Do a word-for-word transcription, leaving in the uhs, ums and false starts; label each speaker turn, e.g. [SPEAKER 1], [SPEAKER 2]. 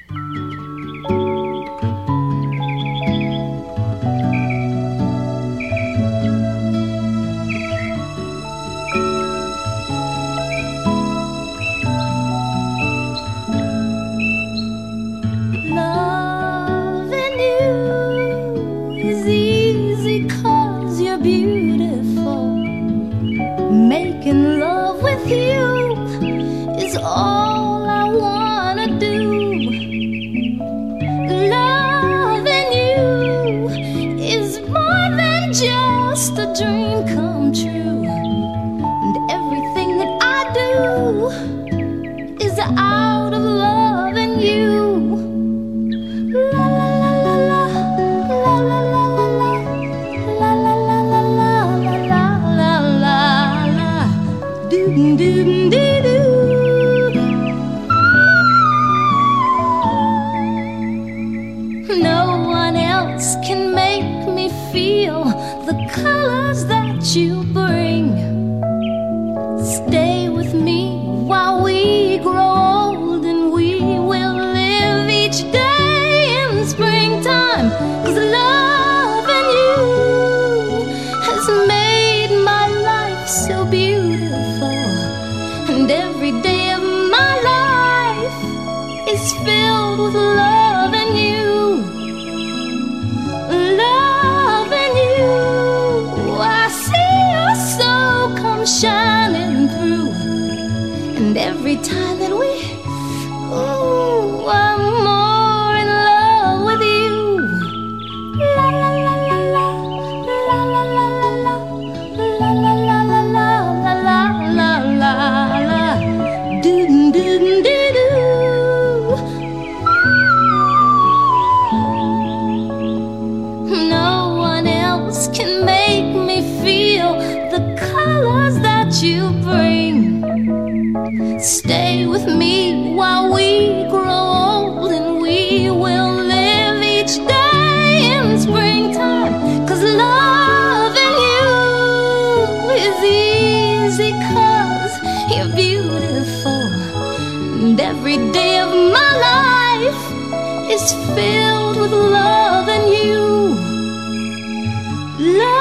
[SPEAKER 1] Loving you is easy 'cause you're beautiful. Making love with you is all I wanna do. Loving you is more than just a dream come true. And everything that I do is out of loving you. La la la la la la la la la la la la la la la la doo doo doo doo. No one else can make me feel the colors that you bring. Stay with me while we grow old, and we will live each day in springtime. 'Cause loving you has made my life so beautiful, and every day of my life is filled with loving you. Loving you, I see your soul come shining through. And every time that we, ooh, I'm more in love with you. La la la la la, la la la la la, la la la la la, la la la la la, doo doo doo doo. No one else can make me feel the colors that you bring. Stay with me while we grow old, and we will live each day in springtime. 'Cause loving you is easy 'cause you're beautiful, and every day of my life is filled with loving you. Love